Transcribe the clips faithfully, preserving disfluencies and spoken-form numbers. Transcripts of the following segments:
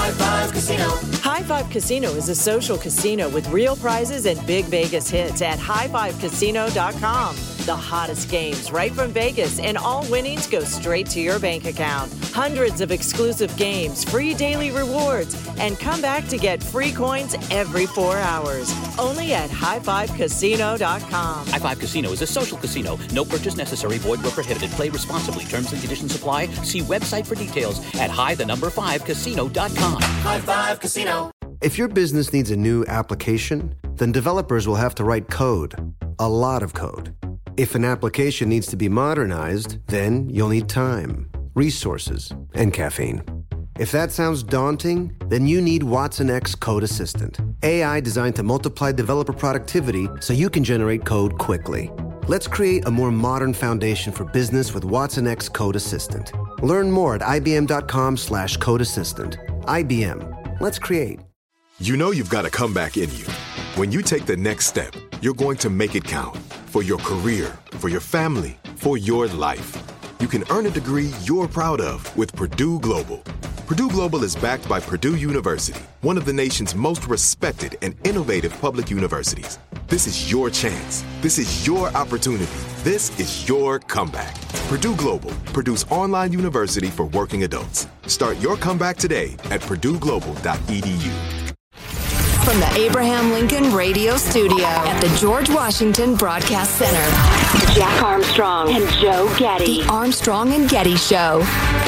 High Five Casino. High Five Casino is a social casino with real prizes and big Vegas hits at high five casino dot com. The hottest games right from Vegas, and all winnings go straight to your bank account. Hundreds of exclusive games, free daily rewards, and come back to get free coins every four hours. Only at high five casino dot com. High Five Casino is a social casino. No purchase necessary. Void where prohibited. Play responsibly. Terms and conditions apply. See website for details at high the number five casino dot com. High Five Casino. If your business needs a new application, then developers will have to write code. A lot of code. If an application needs to be modernized, then you'll need time, resources, and caffeine. If that sounds daunting, then you need Watson X Code Assistant. A I designed to multiply developer productivity so you can generate code quickly. Let's create a more modern foundation for business with Watson X Code Assistant. Learn more at ibm.com slash code assistant. I B M. Let's create. You know you've got a comeback in you. When you take the next step, you're going to make it count. For your career, for your family, for your life. You can earn a degree you're proud of with Purdue Global. Purdue Global is backed by Purdue University, one of the nation's most respected and innovative public universities. This is your chance. This is your opportunity. This is your comeback. Purdue Global, Purdue's online university for working adults. Start your comeback today at purdue global dot e d u. From the Abraham Lincoln Radio Studio at the George Washington Broadcast Center, Jack Armstrong and Joe Getty. The Armstrong and Getty Show.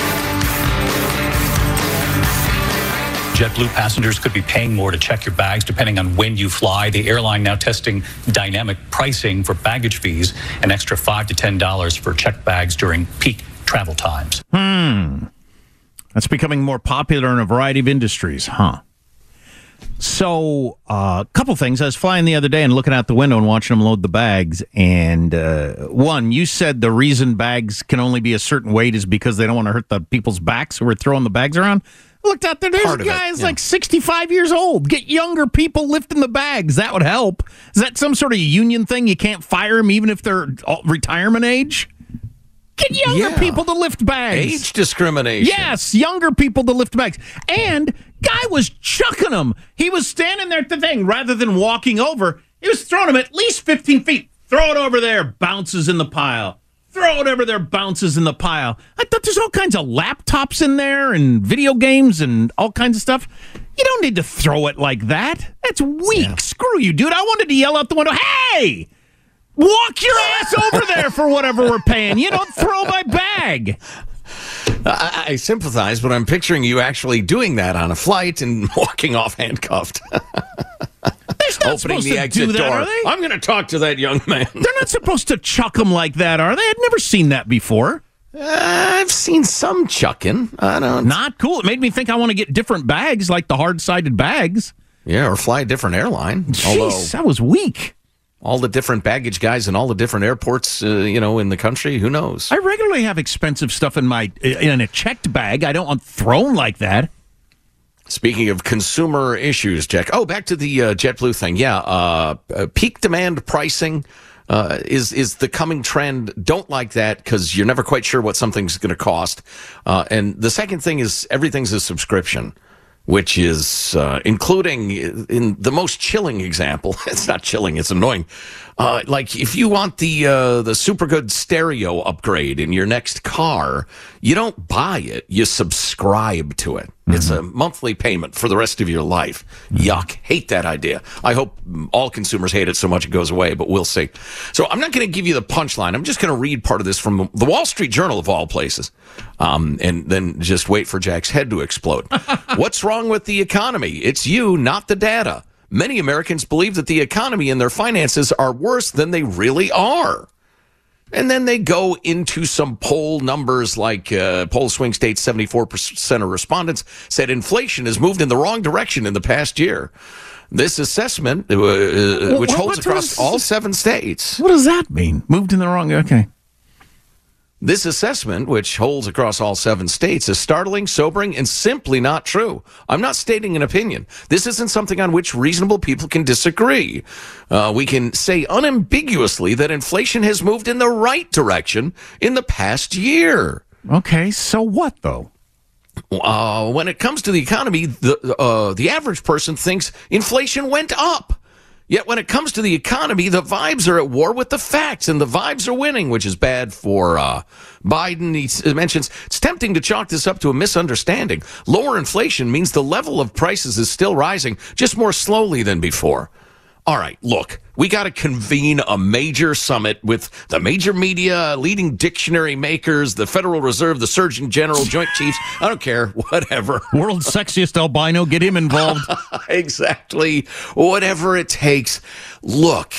JetBlue passengers could be paying more to check your bags depending on when you fly. The airline now testing dynamic pricing for baggage fees, an extra five to ten dollars for checked bags during peak travel times. Hmm. That's becoming more popular in a variety of industries, huh? So, a uh, couple things. I was flying the other day and looking out the window and watching them load the bags. And uh, one, you said the reason bags can only be a certain weight is because they don't want to hurt the people's backs who are throwing the bags around. I looked out there. There's a guy who's yeah. like sixty-five years old. Get younger people lifting the bags. That would help. Is that some sort of union thing? You can't fire them even if they're retirement age? Get younger yeah. people to lift bags. Age discrimination. Yes, younger people to lift bags. And guy was chucking them. He was standing there at the thing. Rather than walking over, he was throwing them at least fifteen feet. Throw it over there, bounces in the pile. Throw it over there, bounces in the pile. I thought there's all kinds of laptops in there and video games and all kinds of stuff. You don't need to throw it like that. That's weak. Yeah. Screw you, dude. I wanted to yell out the window, hey! Walk your ass over there for whatever we're paying. You don't throw my bag. I, I sympathize, but I'm picturing you actually doing that on a flight and walking off handcuffed. Opening the exit do that, door. Are they? I'm going to talk to that young man. They're not supposed to chuck them like that, are they? I'd never seen that before. Uh, I've seen some chucking. I don't. Not cool. It made me think I want to get different bags, like the hard-sided bags. Yeah, or fly a different airline. Jeez, Although, that was weak. All the different baggage guys in all the different airports, uh, you know, in the country. Who knows? I regularly have expensive stuff in my in a checked bag. I don't want thrown like that. Speaking of consumer issues, Jack. Oh, back to the uh, JetBlue thing. Yeah, uh, uh, peak demand pricing uh, is is the coming trend. Don't like that because you're never quite sure what something's going to cost. Uh, and the second thing is everything's a subscription, which is uh, including in the most chilling example. It's not chilling; it's annoying. Uh, like if you want the uh, the super good stereo upgrade in your next car, you don't buy it; you subscribe to it. Mm-hmm. It's a monthly payment for the rest of your life. Mm-hmm. Yuck! Hate that idea. I hope all consumers hate it so much it goes away, but we'll see. So I'm not going to give you the punchline. I'm just going to read part of this from the Wall Street Journal of all places, um, and then just wait for Jack's head to explode. What's wrong with the economy? It's you, not the data. Many Americans believe that the economy and their finances are worse than they really are. And then they go into some poll numbers like uh, poll swing states, seventy-four percent of respondents said inflation has moved in the wrong direction in the past year. This assessment, uh, which what, holds what across does, all seven states. What does that mean? Moved in the wrong, okay. This assessment, which holds across all seven states, is startling, sobering, and simply not true. I'm not stating an opinion. This isn't something on which reasonable people can disagree. Uh, we can say unambiguously that inflation has moved in the right direction in the past year. Okay, so what, though? uh, when it comes to the economy, the uh, the average person thinks inflation went up. Yet when it comes to the economy, the vibes are at war with the facts, and the vibes are winning, which is bad for uh, Biden. He mentions it's tempting to chalk this up to a misunderstanding. Lower inflation means the level of prices is still rising, just more slowly than before. All right, look, we got to convene a major summit with the major media, leading dictionary makers, the Federal Reserve, the Surgeon General, Joint Chiefs. I don't care, whatever. World's sexiest albino, get him involved. Exactly. Whatever it takes. Look,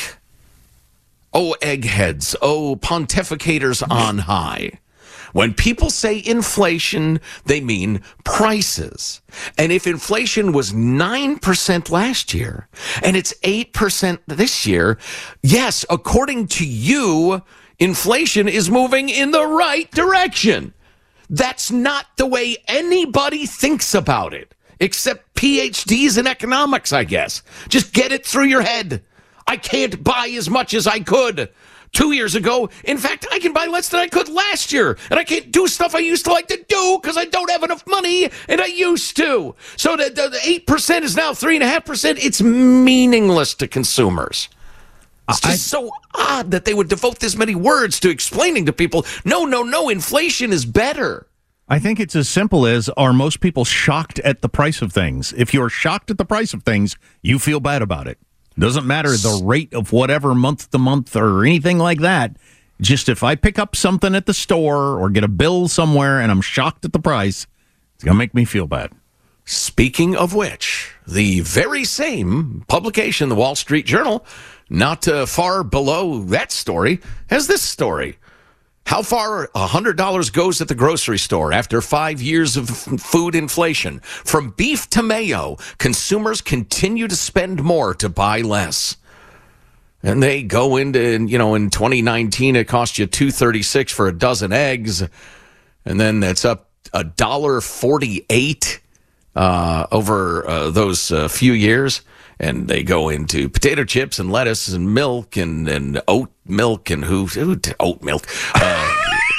oh, eggheads, oh, pontificators on high. When people say inflation, they mean prices. And if inflation was nine percent last year and it's eight percent this year, yes, according to you, inflation is moving in the right direction. That's not the way anybody thinks about it, except P H Ds in economics, I guess. Just get it through your head. I can't buy as much as I could two years ago. In fact, I can buy less than I could last year. And I can't do stuff I used to like to do because I don't have enough money, and I used to. So the, the, the eight percent is now three point five percent. It's meaningless to consumers. It's just I, so odd that they would devote this many words to explaining to people, no, no, no, inflation is better. I think it's as simple as, are most people shocked at the price of things? If you're shocked at the price of things, you feel bad about it. Doesn't matter the rate of whatever month to month or anything like that. Just if I pick up something at the store or get a bill somewhere and I'm shocked at the price, it's going to make me feel bad. Speaking of which, the very same publication, the Wall Street Journal, not uh, far below that story, has this story. How far one hundred dollars goes at the grocery store after five years of f- food inflation. From beef to mayo, consumers continue to spend more to buy less. And they go into, you know, in twenty nineteen, it cost you two dollars and thirty-six cents for a dozen eggs. And then that's up one dollar and forty-eight cents uh, over uh, those uh, few years. And they go into potato chips and lettuce and milk and, and oat milk and who, who oat milk, uh,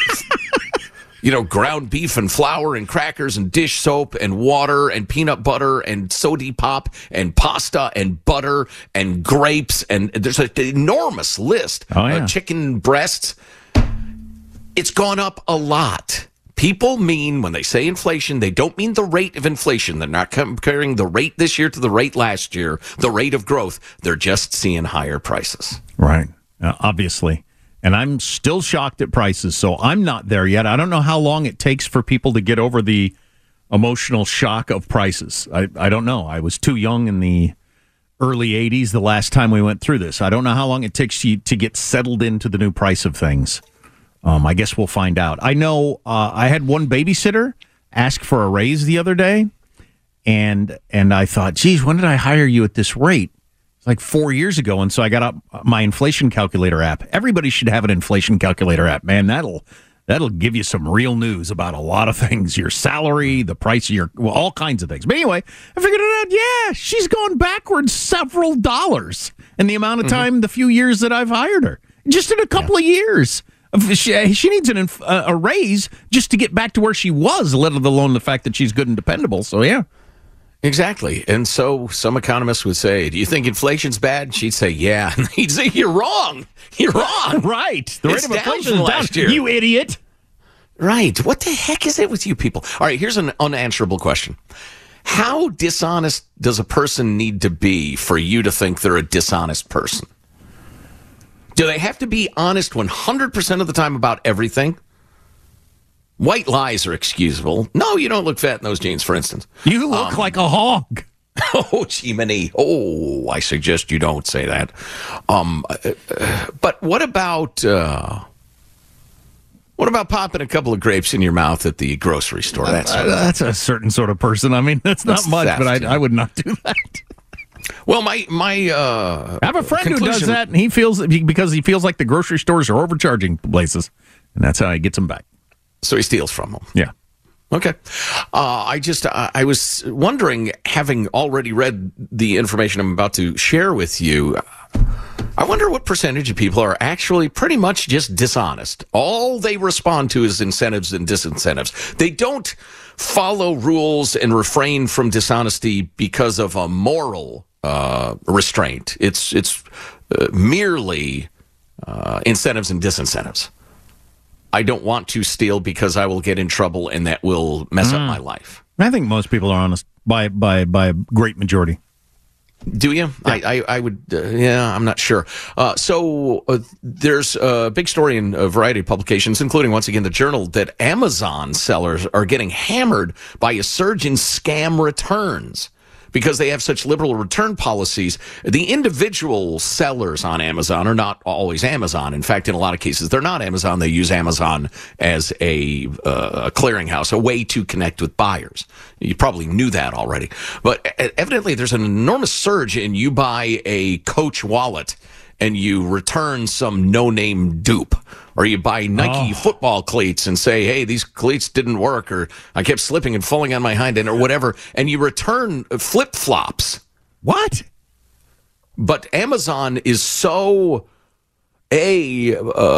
you know, ground beef and flour and crackers and dish soap and water and peanut butter and soda pop and pasta and butter and grapes. And there's an enormous list oh, yeah. of chicken breasts. It's gone up a lot. People mean, when they say inflation, they don't mean the rate of inflation. They're not comparing the rate this year to the rate last year, the rate of growth. They're just seeing higher prices. Right, uh, obviously. And I'm still shocked at prices, so I'm not there yet. I don't know how long it takes for people to get over the emotional shock of prices. I, I don't know. I was too young in the early eighties the last time we went through this. I don't know how long it takes you to get settled into the new price of things. Um, I guess we'll find out. I know uh, I had one babysitter ask for a raise the other day, and and I thought, geez, when did I hire you at this rate? It's like four years ago, and so I got up my inflation calculator app. Everybody should have an inflation calculator app, man. That'll that'll give you some real news about a lot of things, your salary, the price of your, well, all kinds of things. But anyway, I figured it out. Yeah, she's gone backwards several dollars in the amount of time, mm-hmm. the few years that I've hired her, just in a couple yeah. of years. She, she needs an, uh, a raise just to get back to where she was, let alone the fact that she's good and dependable. So, yeah. Exactly. And so some economists would say, do you think inflation's bad? She'd say, yeah. And he'd say, you're wrong. You're wrong. Right. The it's rate of inflation is last down. Year. You idiot. Right. What the heck is it with you people? All right, here's an unanswerable question. How dishonest does a person need to be for you to think they're a dishonest person? Do they have to be honest one hundred percent of the time about everything? White lies are excusable. No, you don't look fat in those jeans, for instance. You look um, like a hog. Oh, Jiminy. Oh, I suggest you don't say that. Um, uh, but what about uh, what about popping a couple of grapes in your mouth at the grocery store? That's uh, that's a certain sort of person. I mean, that's not that's much, theft, but I, yeah. I would not do that. Well, my my uh, I have a friend conclusion. who does that, and he feels because he feels like the grocery stores are overcharging places, and that's how he gets them back. So he steals from them. Yeah. Okay. Uh, I just uh, I was wondering, having already read the information I'm about to share with you, I wonder what percentage of people are actually pretty much just dishonest. All they respond to is incentives and disincentives. They don't follow rules and refrain from dishonesty because of a moral uh, restraint. It's it's uh, merely uh, incentives and disincentives. I don't want to steal because I will get in trouble and that will mess mm. up my life. I think most people are honest by by by a great majority. Do you? Yeah. I, I, I would, uh, yeah, I'm not sure. Uh, so uh, there's a big story in a variety of publications, including, once again, the Journal, that Amazon sellers are getting hammered by a surge in scam returns because they have such liberal return policies. The individual sellers on Amazon are not always Amazon. In fact, in a lot of cases, they're not Amazon. They use Amazon as a, uh, a clearinghouse, a way to connect with buyers. You probably knew that already. But evidently, there's an enormous surge in you buy a Coach wallet and you return some no-name dupe. Or you buy Nike oh. football cleats and say, hey, these cleats didn't work, or I kept slipping and falling on my hind end, or whatever, and you return flip-flops. What? But Amazon is so, A,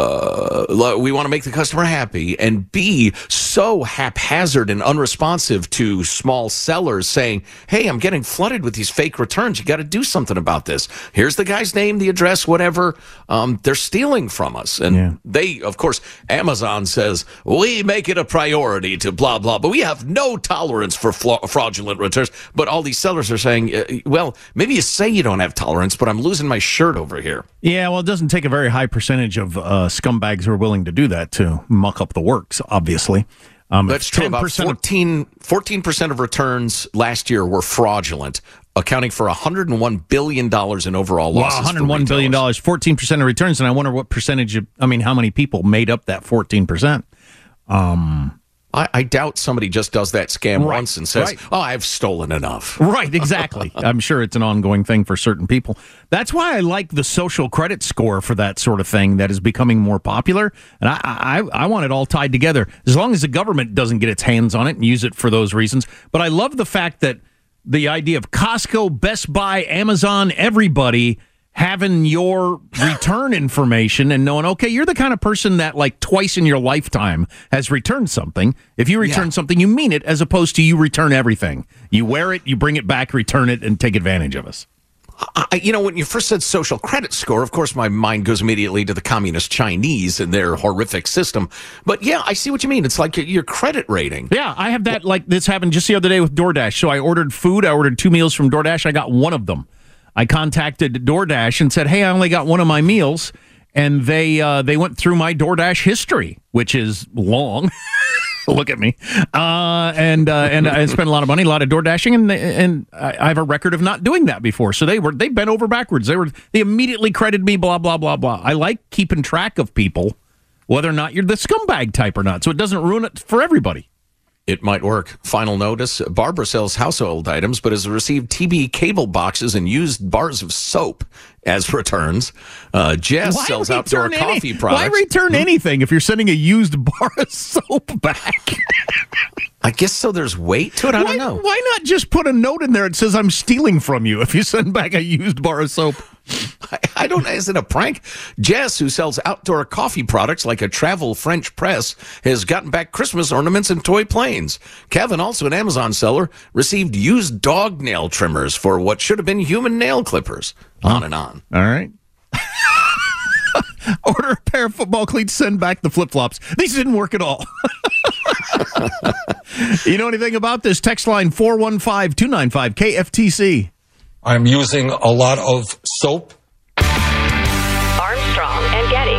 uh, we want to make the customer happy, and B, so haphazard and unresponsive to small sellers saying, hey, I'm getting flooded with these fake returns. You got to do something about this. Here's the guy's name, the address, whatever. Um, they're stealing from us. And yeah. they, of course, Amazon says, we make it a priority to blah, blah, but we have no tolerance for fla- fraudulent returns. But all these sellers are saying, uh, well, maybe you say you don't have tolerance, but I'm losing my shirt over here. Yeah, well, it doesn't take a very high percentage of uh, scumbags who are willing to do that to muck up the works, obviously. Um, That's true. About fourteen, fourteen percent of returns last year were fraudulent, accounting for one hundred one billion dollars in overall losses. Wow, one hundred one billion dollars, fourteen percent of returns. And I wonder what percentage of, I mean, how many people made up that fourteen percent? Um, I, I doubt somebody just does that scam right, once and says, right. oh, I've stolen enough. Right, exactly. I'm sure it's an ongoing thing for certain people. That's why I like the social credit score for that sort of thing that is becoming more popular. And I, I, I want it all tied together, as long as the government doesn't get its hands on it and use it for those reasons. But I love the fact that the idea of Costco, Best Buy, Amazon, everybody having your return information and knowing, okay, you're the kind of person that like twice in your lifetime has returned something. If you return yeah. something, you mean it, as opposed to you return everything. You wear it, you bring it back, return it, and take advantage of us. I, you know, when you first said social credit score, of course, my mind goes immediately to the communist Chinese and their horrific system. But yeah, I see what you mean. It's like your credit rating. Yeah, I have that. Like this happened just the other day with DoorDash. So I ordered food. I ordered two meals from DoorDash. I got one of them. I contacted DoorDash and said, hey, I only got one of my meals. And they uh, they went through my DoorDash history, which is long. Look at me. Uh, and uh, and I spent a lot of money, a lot of door dashing, and and I have a record of not doing that before. So they were they bent over backwards. They were they immediately credited me. Blah blah blah blah. I like keeping track of people, whether or not you're the scumbag type or not, so it doesn't ruin it for everybody. It might work. Final notice: Barbara sells household items, but has received T V cable boxes and used bars of soap as returns. Uh, Jess why sells outdoor coffee any, products. Why return hmm? anything if you're sending a used bar of soap back? I guess so there's weight to it. I why, don't know. Why not just put a note in there that says I'm stealing from you if you send back a used bar of soap? I, I don't know. Is it a prank? Jess, who sells outdoor coffee products like a travel French press, has gotten back Christmas ornaments and toy planes. Kevin, also an Amazon seller, received used dog nail trimmers for what should have been human nail clippers. On and on. All right. Order a pair of football cleats, send back the flip-flops. These didn't work at all. You know anything about this? Text line four one five, two nine five, K F T C. I'm using a lot of soap. Armstrong and Getty.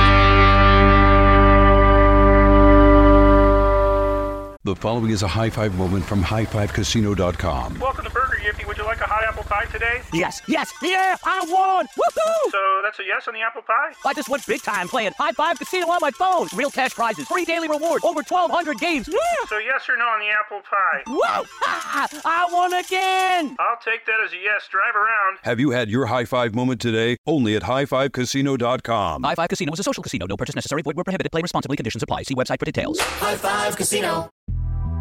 The following is a high five moment from high five casino dot com. Welcome to Burger Yippee. Would you like a hot apple pie today? Yes, yes, yeah, I won! Woohoo! So that's a yes on the apple pie? I just went big time playing High Five Casino on my phone. Real cash prizes, free daily rewards, over twelve hundred games. Yeah! So yes or no on the apple pie? Whoa! Ha! I won again! I'll take that as a yes. Drive around. Have you had your high five moment today? Only at high five casino dot com. High Five Casino is a social casino. No purchase necessary. Void where prohibited. Play responsibly. Conditions apply. See website for details. High Five Casino.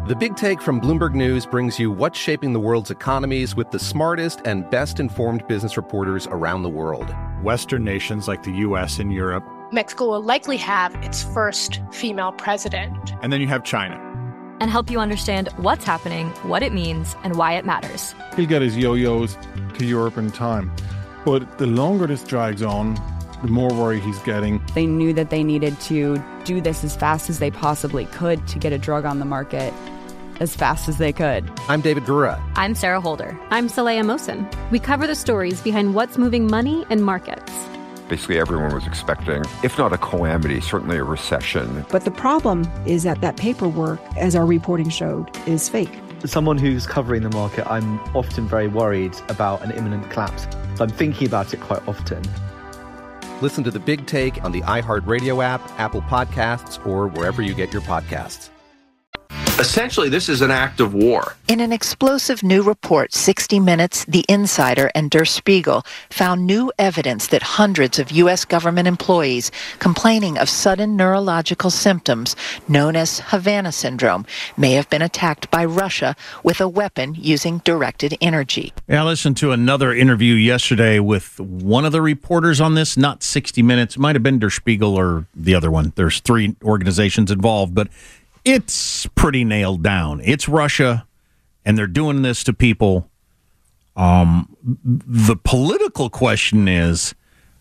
The Big Take from Bloomberg News brings you what's shaping the world's economies with the smartest and best-informed business reporters around the world. Western nations like the U S and Europe. Mexico will likely have its first female president. And then you have China. And help you understand what's happening, what it means, and why it matters. He'll get his yo-yos to Europe in time. But the longer this drags on, the more worry he's getting. They knew that they needed to do this as fast as they possibly could to get a drug on the market as fast as they could. I'm David Gura. I'm Sarah Holder. I'm Saleha Mosin. We cover the stories behind what's moving money and markets. Basically, everyone was expecting, if not a calamity, certainly a recession. But the problem is that that paperwork, as our reporting showed, is fake. As someone who's covering the market, I'm often very worried about an imminent collapse. So I'm thinking about it quite often. Listen to The Big Take on the iHeartRadio app, Apple Podcasts, or wherever you get your podcasts. Essentially, this is an act of war. In an explosive new report, sixty minutes, The Insider, and Der Spiegel found new evidence that hundreds of U S government employees complaining of sudden neurological symptoms known as Havana syndrome may have been attacked by Russia with a weapon using directed energy. Yeah, I listened to another interview yesterday with one of the reporters on this, not sixty minutes. It might have been Der Spiegel or the other one. There's three organizations involved, but it's pretty nailed down. It's Russia, and they're doing this to people. Um, the political question is,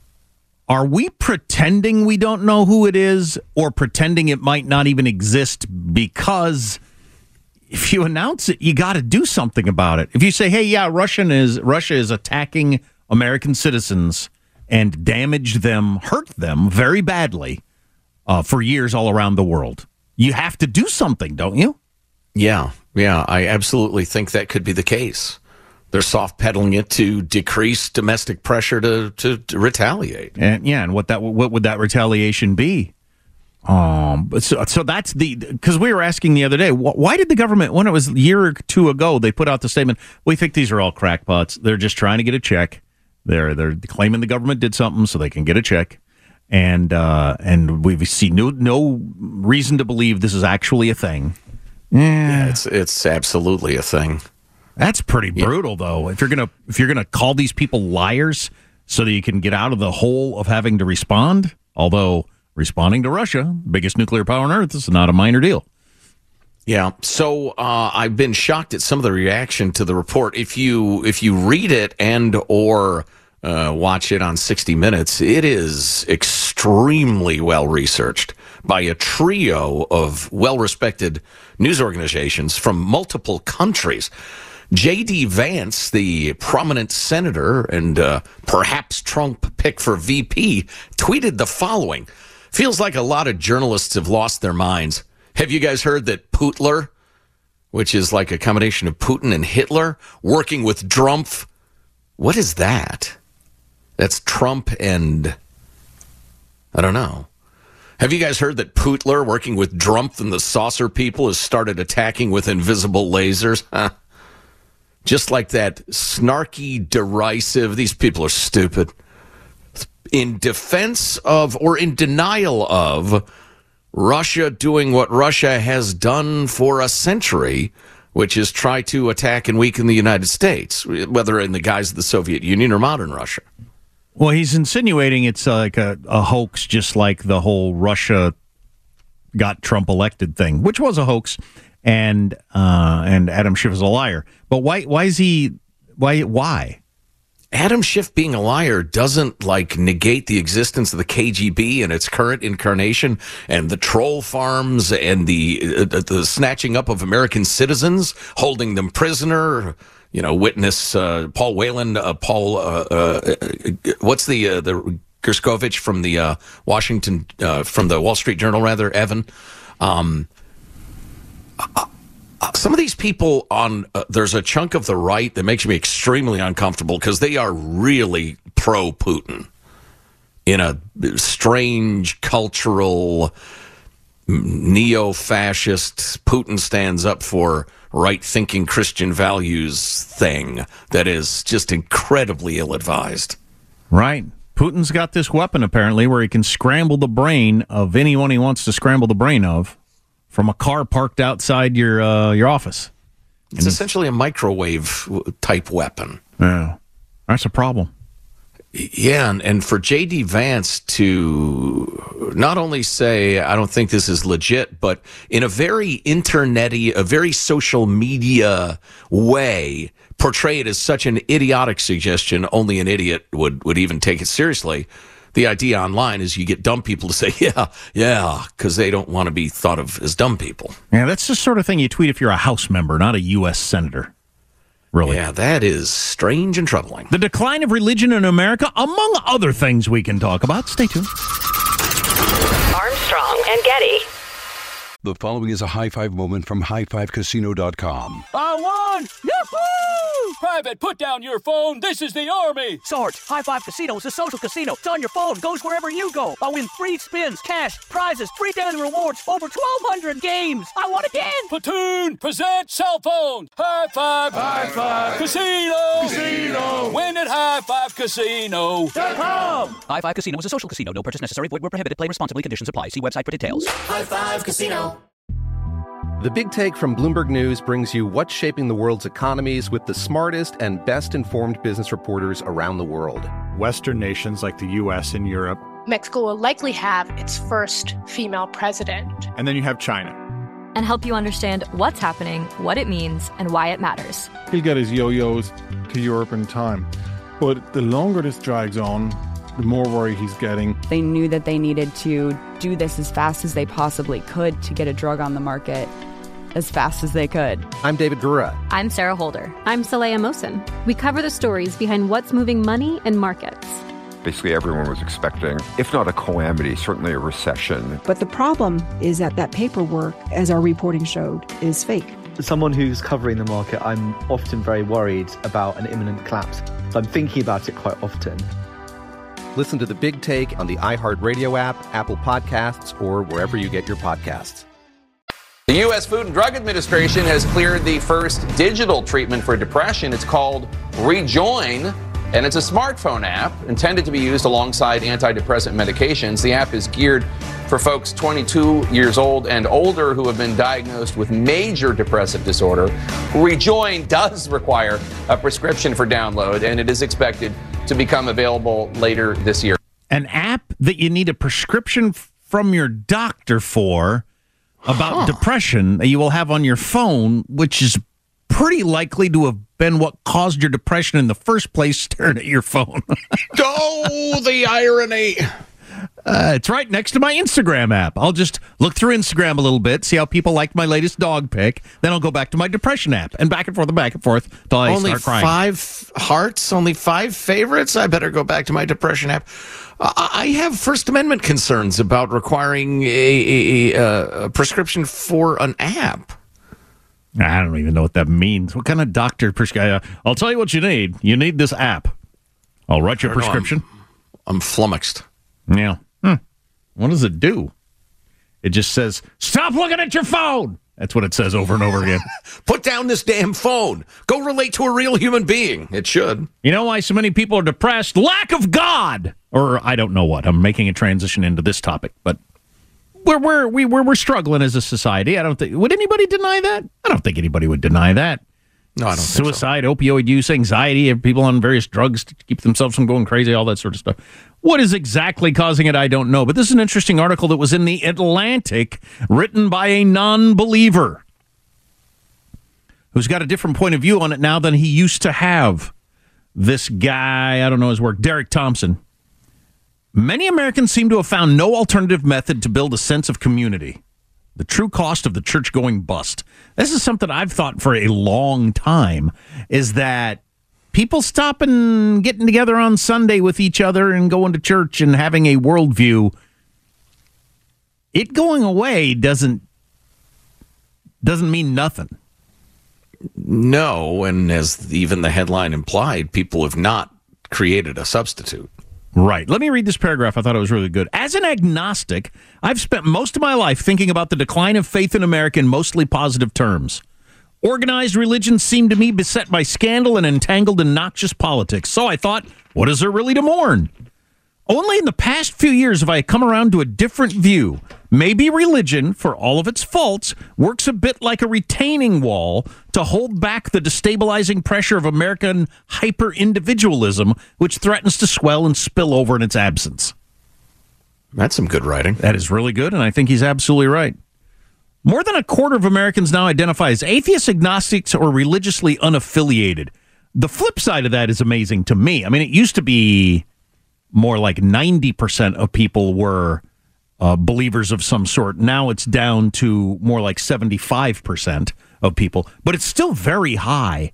are we pretending we don't know who it is or pretending it might not even exist? Because if you announce it, you got to do something about it. If you say, hey, yeah, Russian is Russia is attacking American citizens and damaged them, hurt them very badly uh, for years all around the world. You have to do something, don't you? Yeah, yeah, I absolutely think that could be the case. They're soft pedaling it to decrease domestic pressure to, to, to retaliate. And yeah, and what that what would that retaliation be? Um, but so so that's the because we were asking the other day, wh- why did the government, when it was a year or two ago, they put out the statement, we think these are all crackpots. They're just trying to get a check. They're they're claiming the government did something so they can get a check. And uh, and we see no no reason to believe this is actually a thing. Yeah, yeah it's it's absolutely a thing. That's pretty brutal, yeah. though. If you're gonna if you're gonna call these people liars so that you can get out of the hole of having to respond, although responding to Russia, biggest nuclear power on Earth, is not a minor deal. Yeah. So uh, I've been shocked at some of the reaction to the report. If you if you read it and or Uh, watch it on sixty minutes. It is extremely well researched by a trio of well-respected news organizations from multiple countries. J D. Vance, the prominent senator and uh, perhaps Trump pick for V P, tweeted the following. Feels like a lot of journalists have lost their minds. Have you guys heard that Putler, which is like a combination of Putin and Hitler, working with Drumpf? What is that? That's Trump and, I don't know. Have you guys heard that Putler, working with Drumpf and the saucer people, has started attacking with invisible lasers? Huh? Just like that snarky, derisive, these people are stupid. In defense of, or in denial of, Russia doing what Russia has done for a century, which is try to attack and weaken the United States, whether in the guise of the Soviet Union or modern Russia. Well, he's insinuating it's uh, like a, a hoax, just like the whole Russia got Trump elected thing, which was a hoax, and uh, and Adam Schiff is a liar. But why? Why is he? Why? Why? Adam Schiff being a liar doesn't like negate the existence of the K G B in its current incarnation and the troll farms and the uh, the snatching up of American citizens, holding them prisoner. You know, witness uh, Paul Whelan, uh, Paul, uh, uh, what's the uh, the Gerskovich from the uh, Washington, uh, from the Wall Street Journal, rather, Evan. Um, uh, uh, some of these people on, uh, there's a chunk of the right that makes me extremely uncomfortable because they are really pro-Putin in a strange cultural neo-fascist Putin stands up for right-thinking Christian values thing that is just incredibly ill-advised. Right. Putin's got this weapon, apparently, where he can scramble the brain of anyone he wants to scramble the brain of. from a car parked outside your uh, your office. It's and essentially a microwave type weapon. Yeah, that's a problem. Yeah, and, and for J D Vance to not only say, I don't think this is legit, but in a very internet-y, a very social media way, portray it as such an idiotic suggestion, only an idiot would, would even take it seriously. The idea online is you get dumb people to say, yeah, yeah, because they don't want to be thought of as dumb people. Yeah, that's the sort of thing you tweet if you're a House member, not a U S senator. Really? Yeah, that is strange and troubling. The decline of religion in America, among other things we can talk about. Stay tuned. Armstrong and Getty. The following is a high five moment from high five casino dot com. I won! Yahoo! Private, put down your phone. This is the Army. Sarge, High Five Casino is a social casino. It's on your phone. Goes wherever you go. I win free spins, cash, prizes, free daily rewards, over twelve hundred games. I won again. Platoon, present cell phone. High Five. High Five. Casino. Casino. Win at high five casino dot com. High Five Casino is a social casino. No purchase necessary. Void where prohibited. Play responsibly. Conditions apply. See website for details. High Five Casino. The Big Take from Bloomberg News brings you what's shaping the world's economies with the smartest and best-informed business reporters around the world. Western nations like the U S and Europe. Mexico will likely have its first female president. And then you have China. And help you understand what's happening, what it means, and why it matters. He'll get his yo-yos to Europe in time. But the longer this drags on, the more worry he's getting. They knew that they needed to do this as fast as they possibly could to get a drug on the market as fast as they could. I'm David Gura. I'm Sarah Holder. I'm Saleha Mosin. We cover the stories behind what's moving money and markets. Basically, everyone was expecting, if not a calamity, certainly a recession. But the problem is that that paperwork, as our reporting showed, is fake. As someone who's covering the market, I'm often very worried about an imminent collapse. So I'm thinking about it quite often. Listen to The Big Take on the iHeartRadio app, Apple Podcasts, or wherever you get your podcasts. The U S Food and Drug Administration has cleared the first digital treatment for depression. It's called Rejoin, and it's a smartphone app intended to be used alongside antidepressant medications. The app is geared for folks twenty-two years old and older who have been diagnosed with major depressive disorder. Rejoin does require a prescription for download, and it is expected to become available later this year. An app that you need a prescription from your doctor for about huh. depression that you will have on your phone, which is pretty likely to have been what caused your depression in the first place, staring at your phone. Oh, the irony. Uh, it's right next to my Instagram app. I'll just look through Instagram a little bit, see how people like my latest dog pic. Then I'll go back to my depression app and back and forth and back and forth till I only start crying. Five hearts, only five favorites. I better go back to my depression app. I have First Amendment concerns about requiring a, a, a prescription for an app. I don't even know what that means. What kind of doctor prescribe? I'll tell you what you need. You need this app. I'll write your prescription. Know, I'm, I'm flummoxed. Yeah. Hmm. What does it do? It just says, stop looking at your phone. That's what it says over and over again. Put down this damn phone. Go relate to a real human being. It should. You know why so many people are depressed? Lack of God. Or I don't know what. I'm making a transition into this topic, but we're we're we we're, we're struggling as a society. I don't think would anybody deny that? I don't think anybody would deny that. No, I don't Suicide, think so. opioid use, anxiety, people on various drugs to keep themselves from going crazy, all that sort of stuff. What is exactly causing it, I don't know. But this is an interesting article that was in The Atlantic, written by a non-believer who's got a different point of view on it now than he used to have. This guy, I don't know his work, Derek Thompson. Many Americans seem to have found no alternative method to build a sense of community. The true cost of the church going bust. This is something I've thought for a long time, is that people stopping, getting together on Sunday with each other and going to church and having a worldview, it going away doesn't doesn't mean nothing. No, and as even the headline implied, people have not created a substitute. Right. Let me read this paragraph. I thought it was really good. As an agnostic, I've spent most of my life thinking about the decline of faith in America in mostly positive terms. Organized religions seem to me beset by scandal and entangled in noxious politics. So I thought, what is there really to mourn? Only in the past few years have I come around to a different view. Maybe religion, for all of its faults, works a bit like a retaining wall to hold back the destabilizing pressure of American hyper-individualism, which threatens to swell and spill over in its absence. That's some good writing. That is really good, and I think he's absolutely right. More than a quarter of Americans now identify as atheists, agnostics, or religiously unaffiliated. The flip side of that is amazing to me. I mean, it used to be more like ninety percent of people were uh, believers of some sort. Now it's down to more like seventy-five percent of people, but it's still very high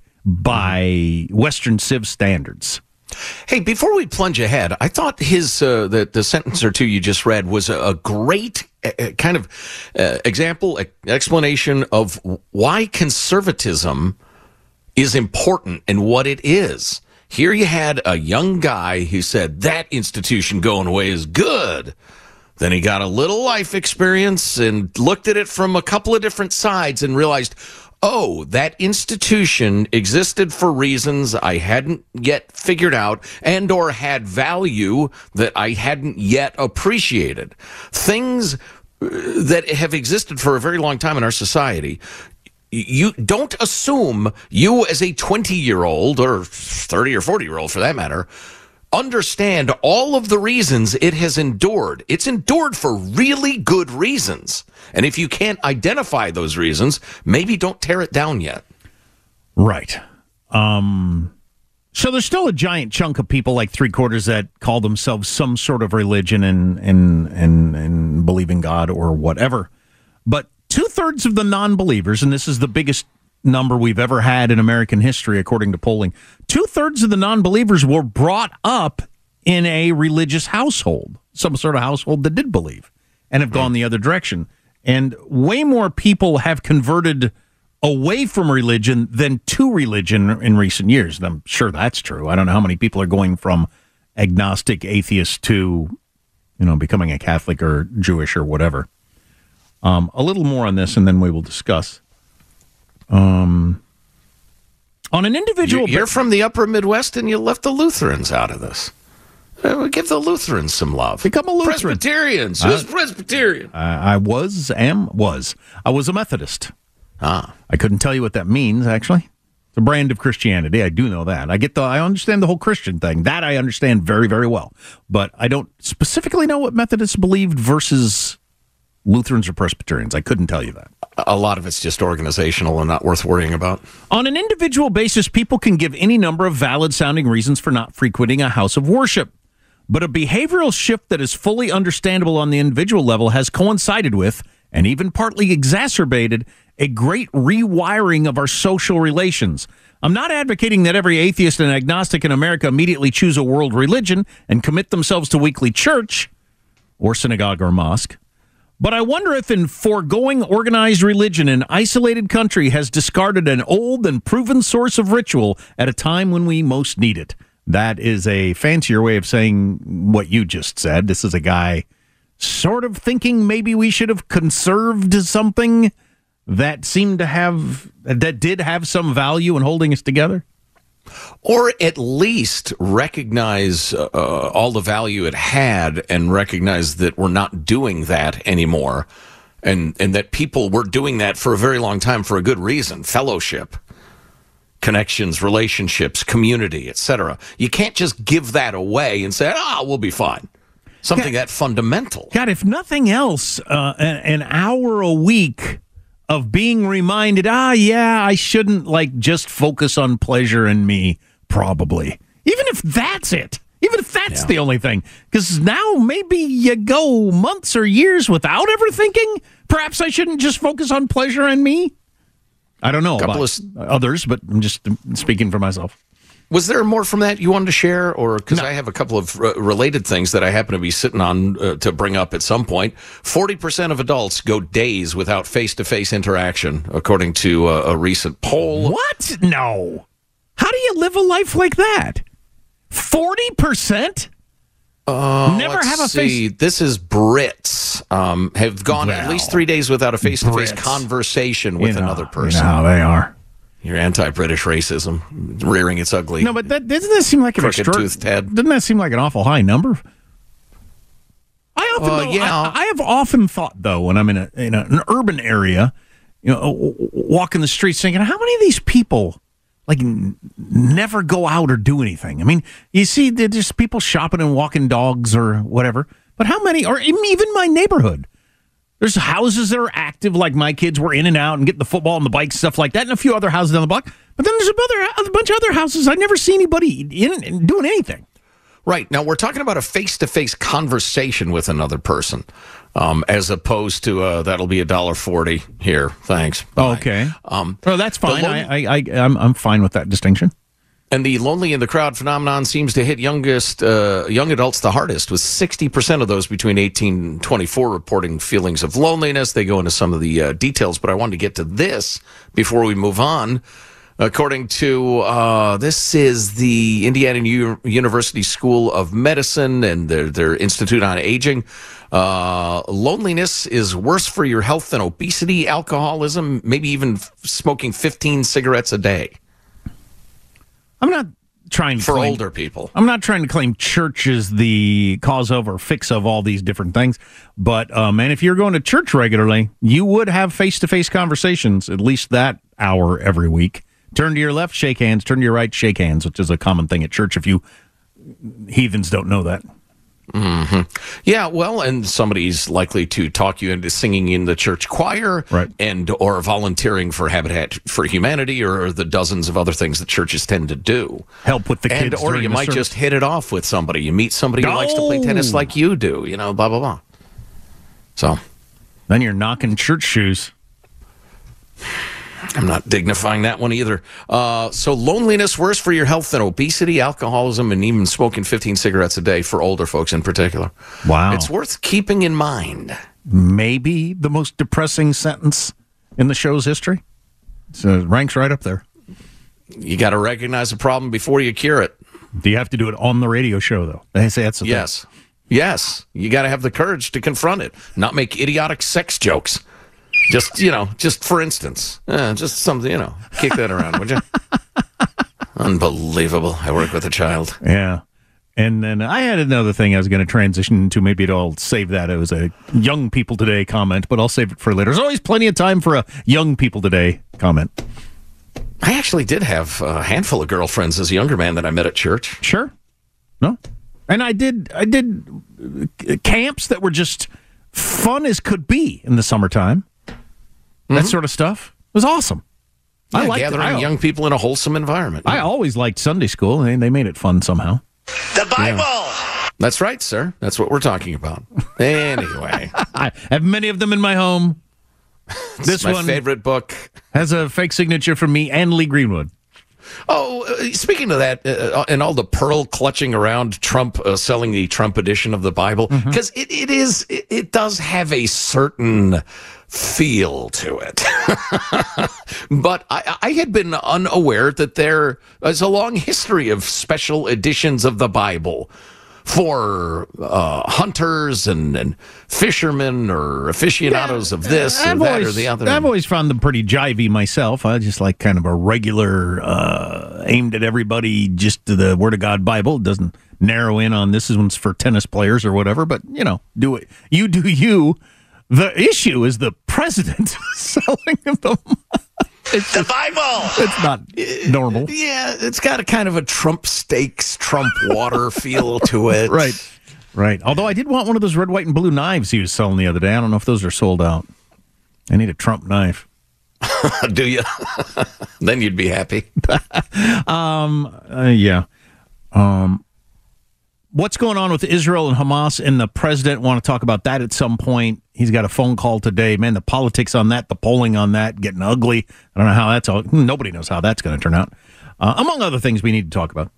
by Western civ standards. Hey, before we plunge ahead, I thought his uh, the the sentence or two you just read was a, a great uh, kind of uh, example, explanation of why conservatism is important and what it is. Here you had a young guy who said that institution going away is good. Then he got a little life experience and looked at it from a couple of different sides and realized, oh, that institution existed for reasons I hadn't yet figured out and or had value that I hadn't yet appreciated. Things that have existed for a very long time in our society. You don't assume you as a twenty-year-old or thirty or forty-year-old for that matter understand all of the reasons it has endured. It's endured for really good reasons. And if you can't identify those reasons, maybe don't tear it down yet. Right. Um, so there's still a giant chunk of people, like three quarters, that call themselves some sort of religion and, and, and, and believe in God or whatever. But two-thirds of the non-believers, and this is the biggest number we've ever had in American history, according to polling, two-thirds of the non-believers were brought up in a religious household, some sort of household that did believe, and have gone the other direction. And way more people have converted away from religion than to religion in recent years. And I'm sure that's true. I don't know how many people are going from agnostic, atheist to, you know, becoming a Catholic or Jewish or whatever. Um, a little more on this, and then we will discuss. Um, on an individual... You're from the upper Midwest, and you left the Lutherans out of this. Uh, give the Lutherans some love. Become a Lutheran. Presbyterians. Who's uh, Presbyterian? I, I was, am, was. I was a Methodist. Ah. I couldn't tell you what that means, actually. It's a brand of Christianity. I do know that. I get the. I understand the whole Christian thing. That I understand very, very well. But I don't specifically know what Methodists believed versus Lutherans or Presbyterians. I couldn't tell you that. A lot of it's just organizational and not worth worrying about. On an individual basis, people can give any number of valid-sounding reasons for not frequenting a house of worship. But a behavioral shift that is fully understandable on the individual level has coincided with, and even partly exacerbated, a great rewiring of our social relations. I'm not advocating that every atheist and agnostic in America immediately choose a world religion and commit themselves to weekly church or synagogue or mosque. But I wonder if in foregoing organized religion, an isolated country has discarded an old and proven source of ritual at a time when we most need it. That is a fancier way of saying what you just said. This is a guy sort of thinking maybe we should have conserved something that seemed to have, that did have some value in holding us together. Or at least recognize uh, all the value it had and recognize that we're not doing that anymore. And, and that people were doing that for a very long time for a good reason. Fellowship, connections, relationships, community, et cetera. You can't just give that away and say, ah, oh, we'll be fine. Something God, that fundamental. God, if nothing else, uh, an, an hour a week of being reminded, ah, yeah, I shouldn't, like, just focus on pleasure and me, probably. Even if that's it. Even if that's yeah. the only thing. Because now maybe you go months or years without ever thinking, perhaps I shouldn't just focus on pleasure and me. I don't know about of, others, but I'm just speaking for myself. Was there more from that you wanted to share? Or because no. I have a couple of r- related things that I happen to be sitting on uh, to bring up at some point. forty percent of adults go days without face-to-face interaction, according to a, a recent poll. What? No. How do you live a life like that? forty percent? Uh, Never let's have a see. face. This is Brits um, have gone well, at least three days without a face-to-face Brits. conversation with you know, another person. You know how they are. Your anti-British racism rearing its ugly. No, but that, doesn't that seem like an extra- toothed head? Doesn't that seem like an awful high number? I often, Uh, though, yeah. I, I have often thought, though, when I'm in a in a, an urban area, you know, w- w- walking the streets, thinking, how many of these people like n- never go out or do anything? I mean, you see, there's just people shopping and walking dogs or whatever, but how many? Or even my neighborhood. There's houses that are active, like my kids were in and out and getting the football and the bikes, stuff like that, and a few other houses down the block. But then there's a, other, a bunch of other houses I never see anybody in, in doing anything. Right. Now, we're talking about a face-to-face conversation with another person, um, as opposed to uh, that'll be a dollar forty here. Thanks. Oh, okay. Um, well, that's fine. lon- I, I, I, I'm, I'm fine with that distinction. And the lonely in the crowd phenomenon seems to hit youngest uh, young adults the hardest, with sixty percent of those between eighteen and twenty-four reporting feelings of loneliness. They go into some of the uh, details, but I wanted to get to this before we move on. According to, uh, this is the Indiana U- University School of Medicine and their, their Institute on Aging. Uh, loneliness is worse for your health than obesity, alcoholism, maybe even f- smoking fifteen cigarettes a day. I'm not trying to for claim, older people. I'm not trying to claim church is the cause of or fix of all these different things. But, uh, man, if you're going to church regularly, you would have face-to-face conversations at least that hour every week. Turn to your left, shake hands. Turn to your right, shake hands, which is a common thing at church if you heathens don't know that. Mm-hmm. Yeah, well, and somebody's likely to talk you into singing in the church choir, right, and or volunteering for Habitat for Humanity or the dozens of other things that churches tend to do. Help with the and, kids. Or during you the might service. just hit it off with somebody. You meet somebody who Oh. likes to play tennis like you do, you know, blah, blah, blah. So. Then you're knocking church shoes. I'm not dignifying that one either. Uh, so loneliness worse for your health than obesity, alcoholism, and even smoking fifteen cigarettes a day for older folks in particular. Wow. It's worth keeping in mind. Maybe the most depressing sentence in the show's history. So it ranks right up there. You got to recognize a problem before you cure it. Do you have to do it on the radio show, though? They say that's the Yes. thing. Yes. You got to have the courage to confront it, not make idiotic sex jokes. Just, you know, just for instance. Uh, just something, you know, kick that around, would you? Unbelievable. I work with a child. Yeah. And then I had another thing I was going to transition into. Maybe I'll save that. It was a young people today comment, but I'll save it for later. There's always plenty of time for a young people today comment. I actually did have a handful of girlfriends as a younger man that I met at church. Sure. No. And I did I did camps that were just fun as could be in the summertime. That Mm-hmm. sort of stuff. It was awesome. Yeah, I liked gathering I, young people in a wholesome environment. I always liked Sunday school. They, they made it fun somehow. The Bible. Yeah. That's right, sir. That's what we're talking about. Anyway. I have many of them in my home. This This is my one favorite book. has a fake signature from me and Lee Greenwood. Oh, uh, speaking of that, uh, and all the pearl clutching around Trump uh, selling the Trump edition of the Bible, because it, it is, it, it does have a certain feel to it. But I, I had been unaware that there is a long history of special editions of the Bible for uh, hunters and, and fishermen or aficionados of this or I've that always, or the other. I've always found them pretty jivey myself. I just like kind of a regular, uh, aimed at everybody, just to the Word of God Bible. It doesn't narrow in on this one's for tennis players or whatever, but, you know, do it. You do you. The issue is the president selling them. It's the just, Bible. It's not normal. Yeah, it's got a kind of a Trump steaks, Trump water feel to it. Right. Right. Although I did want one of those red, white, and blue knives he was selling the other day. I don't know if those are sold out. I need a Trump knife. Do you? Then you'd be happy. um. Uh, yeah. Um. What's going on with Israel and Hamas and the president? Want to talk about that at some point. He's got a phone call today. Man, the politics on that, the polling on that, getting ugly. I don't know how that's all. Nobody knows how that's going to turn out. Uh, among other things we need to talk about.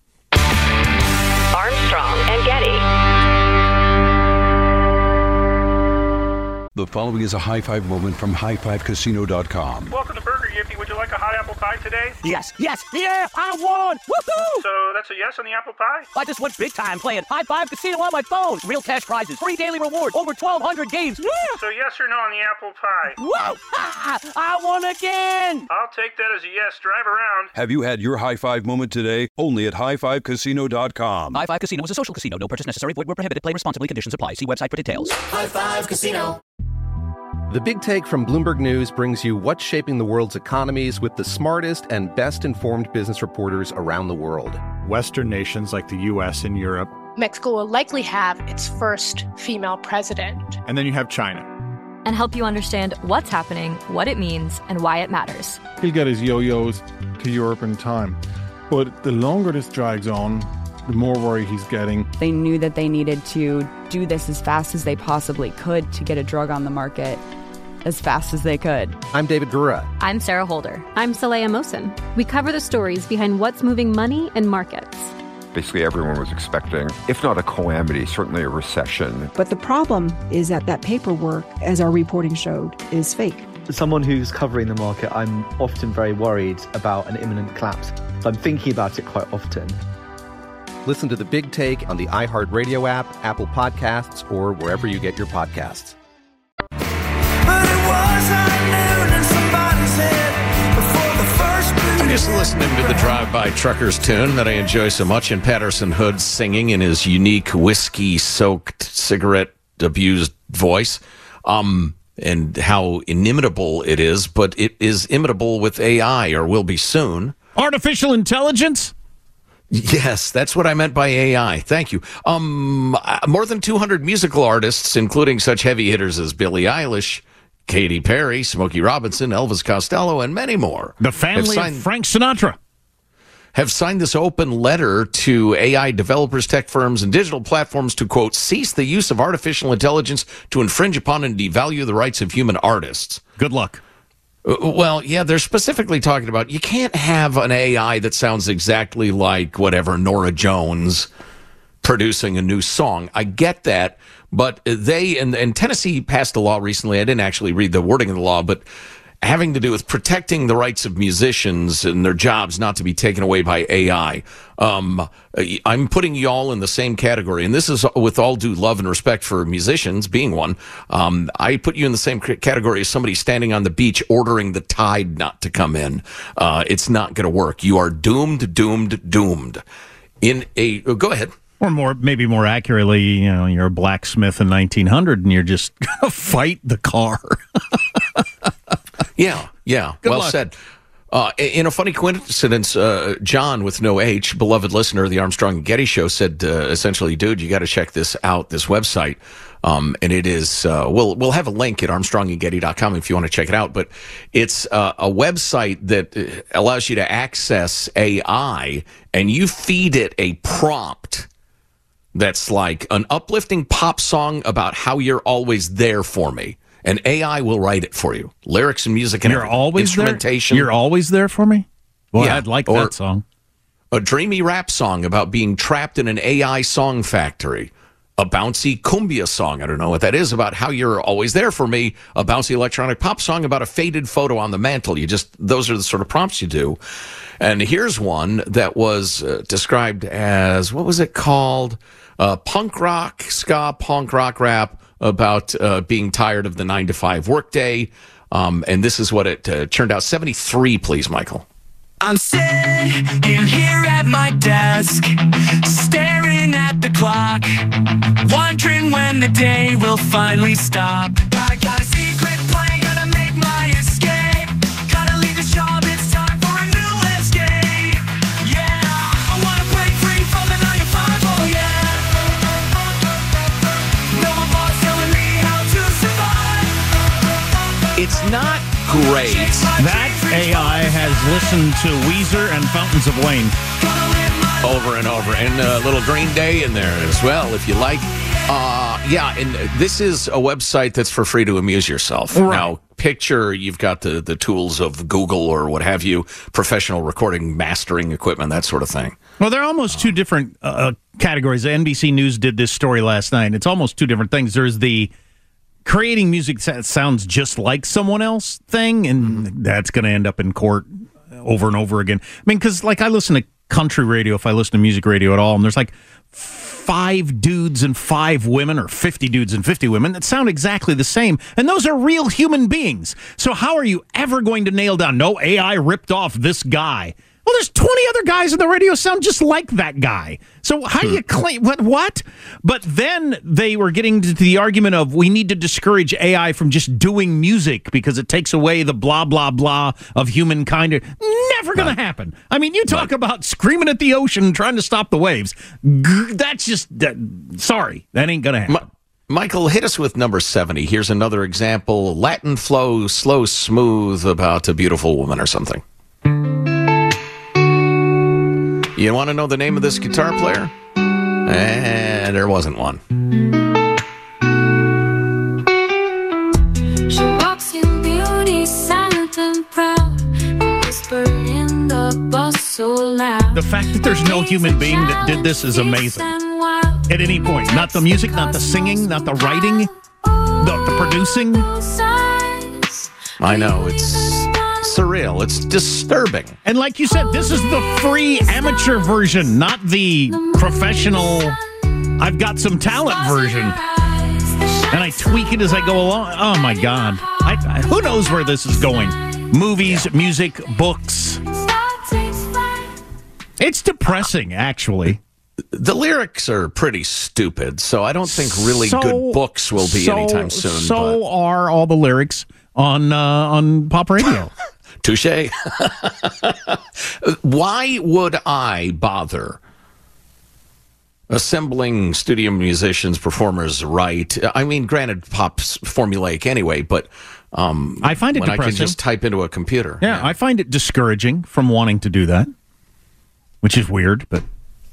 Armstrong and Getty. The following is a high five moment from high five casino dot com. Welcome to Burger Yippee. Would you like a hot apple pie today? Yes, yes, yeah, I won! Woohoo! So that's a yes on the apple pie? I just went big time playing High Five Casino on my phone. Real cash prizes, free daily rewards, over twelve hundred games. Yeah! So yes or no on the apple pie? Whoa! Ha! I won again! I'll take that as a yes. Drive around. Have you had your high five moment today? Only at high five casino dot com. High Five Casino is a social casino. No purchase necessary. Void where prohibited. Play responsibly. Conditions apply. See website for details. High Five Casino. The Big Take from Bloomberg News brings you what's shaping the world's economies with the smartest and best-informed business reporters around the world. Western nations like the U S and Europe. Mexico will likely have its first female president. And then you have China. And help you understand what's happening, what it means, and why it matters. He'll get his yo-yos to Europe in time. But the longer this drags on, the more worry he's getting. They knew that they needed to do this as fast as they possibly could to get a drug on the market as fast as they could. I'm David Gura. I'm Sarah Holder. I'm Saleha Mohsen. We cover the stories behind what's moving money and markets. Basically, everyone was expecting, if not a calamity, certainly a recession. But the problem is that that paperwork, as our reporting showed, is fake. As someone who's covering the market, I'm often very worried about an imminent collapse. So I'm thinking about it quite often. Listen to The Big Take on the iHeartRadio app, Apple Podcasts, or wherever you get your podcasts. I'm just listening to the Drive-By Truckers tune that I enjoy so much, and Patterson Hood singing in his unique whiskey-soaked, cigarette-abused voice, um, and how inimitable it is, but it is imitable with A I, or will be soon. Artificial intelligence? Yes, that's what I meant by A I. Thank you. Um, more than two hundred musical artists, including such heavy hitters as Billie Eilish, Katy Perry, Smokey Robinson, Elvis Costello, and many more. The family signed, of Frank Sinatra. Have signed this open letter to A I developers, tech firms, and digital platforms to, quote, cease the use of artificial intelligence to infringe upon and devalue the rights of human artists. Good luck. Well, yeah, they're specifically talking about you can't have an A I that sounds exactly like whatever Norah Jones producing a new song. I get that, but they and, and Tennessee passed a law recently. I didn't actually read the wording of the law, but having to do with protecting the rights of musicians and their jobs not to be taken away by A I. Um, I'm putting y'all in the same category, and this is with all due love and respect for musicians, being one. Um, I put you in the same category as somebody standing on the beach ordering the tide not to come in. Uh, it's not going to work. You are doomed, doomed, doomed. In a oh, go ahead. Or more, maybe more accurately, you know, you're a blacksmith in nineteen hundred, and you're just going to fight the car. Yeah, yeah. Good well luck. said. Uh, in a funny coincidence, uh, John, with no H, beloved listener of the Armstrong and Getty Show, said uh, essentially, dude, you got to check this out, this website. Um, and it is, uh, we'll, we'll have a link at armstrong and getty dot com if you want to check it out. But it's uh, a website that allows you to access A I, and you feed it a prompt that's like an uplifting pop song about how you're always there for me. And A I will write it for you. Lyrics and music and You're always instrumentation. There? You're always there for me? Well, yeah, I'd like or that song. A dreamy rap song about being trapped in an A I song factory. A bouncy cumbia song, I don't know what that is, about how you're always there for me. A bouncy electronic pop song about a faded photo on the mantle. You just, those are the sort of prompts you do. And here's one that was uh, described as, what was it called? Uh, punk rock, ska, punk rock rap about uh, being tired of the nine to five workday. Um, and this is what it uh, turned out. seventy-three, please, Michael. I'm sitting here at my desk, staring at the clock, wondering when the day will finally stop. I got a secret plan, gonna make my escape. Gotta leave this job, it's time for a new escape. Yeah, I wanna break free from the nine to five, oh yeah. No more boss telling me how to survive. It's not great. That A I has listened to Weezer and Fountains of Wayne over and over, and a little Green Day in there as well, if you like. Uh, yeah, and this is a website that's for free to amuse yourself. Right. Now, picture you've got the, the tools of Google or what have you, professional recording, mastering equipment, that sort of thing. Well, they're almost two different uh, categories. N B C News did this story last night. It's almost two different things. There's the creating music that sounds just like someone else thing, and mm-hmm. that's going to end up in court over and over again. I mean, because like I listen to country radio, if I listen to music radio at all, and there's like five dudes and five women, or fifty dudes and fifty women that sound exactly the same, and those are real human beings. So how are you ever going to nail down, no, A I ripped off this guy? Well, there's twenty other guys in the radio sound just like that guy. So how do you claim what? What? But then they were getting to the argument of we need to discourage A I from just doing music because it takes away the blah blah blah of humankind. Never going to happen. I mean, you talk about screaming at the ocean, trying to stop the waves. That's just uh, sorry, that ain't going to happen. Ma- Michael, hit us with number seventy. Here's another example: Latin flow, slow, smooth, about a beautiful woman or something. You want to know the name of this guitar player? And there wasn't one. She walks in beauty, silent and proud, whisper in the bus so loud. The fact that there's no human being that did this is amazing. At any point. Not the music, not the singing, not the writing, the, the producing. I know, it's surreal. It's disturbing. And like you said, this is the free amateur version, not the professional, I've got some talent version. And I tweak it as I go along. Oh, my God. I, I, who knows where this is going? Movies, yeah. Music, books. It's depressing, actually. The lyrics are pretty stupid, so I don't think really so, good books will be so, anytime soon. So but. are all the lyrics on uh, on pop radio. Touché. Why would I bother assembling studio musicians, performers, right? I mean, granted, pop's formulaic anyway, but um, I find it when depressing. I can just type into a computer. Yeah, yeah, I find it discouraging from wanting to do that, which is weird, but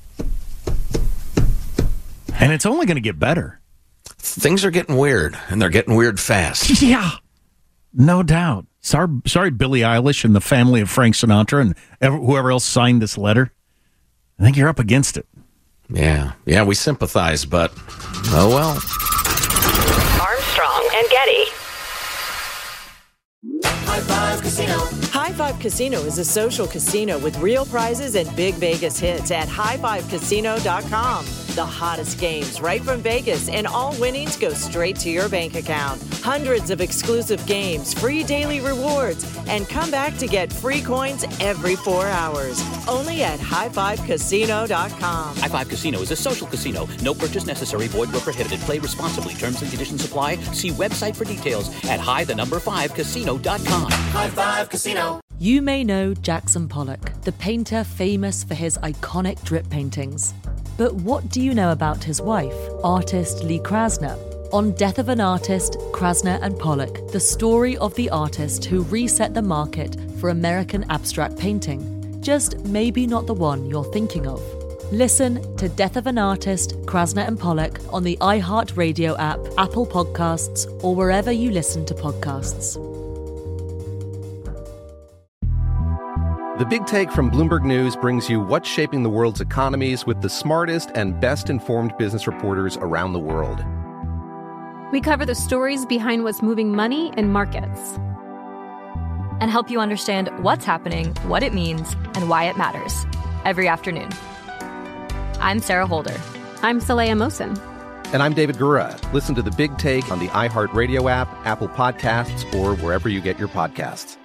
and it's only going to get better. Things are getting weird, and they're getting weird fast. Yeah, no doubt. Sorry, sorry, Billie Eilish and the family of Frank Sinatra and ever, whoever else signed this letter. I think you're up against it. Yeah, yeah, we sympathize, but oh well. Armstrong and Getty. High Five Casino. High Five Casino is a social casino with real prizes and big Vegas hits at high five casino dot com. The hottest games right from Vegas, and all winnings go straight to your bank account. Hundreds of exclusive games, free daily rewards, and come back to get free coins every four hours. Only at high five casino dot com. High Five Casino is a social casino. No purchase necessary. Void where prohibited. Play responsibly. Terms and conditions apply. See website for details at high the number five casino dot com. High Five Casino. You may know Jackson Pollock, the painter famous for his iconic drip paintings. But what do you know about his wife, artist Lee Krasner? On Death of an Artist, Krasner and Pollock, the story of the artist who reset the market for American abstract painting. Just maybe not the one you're thinking of. Listen to Death of an Artist, Krasner and Pollock on the iHeartRadio app, Apple Podcasts, or wherever you listen to podcasts. The Big Take from Bloomberg News brings you what's shaping the world's economies with the smartest and best-informed business reporters around the world. We cover the stories behind what's moving money and markets, and help you understand what's happening, what it means, and why it matters every afternoon. I'm Sarah Holder. I'm Saleha Mohsin. And I'm David Gura. Listen to The Big Take on the iHeartRadio app, Apple Podcasts, or wherever you get your podcasts.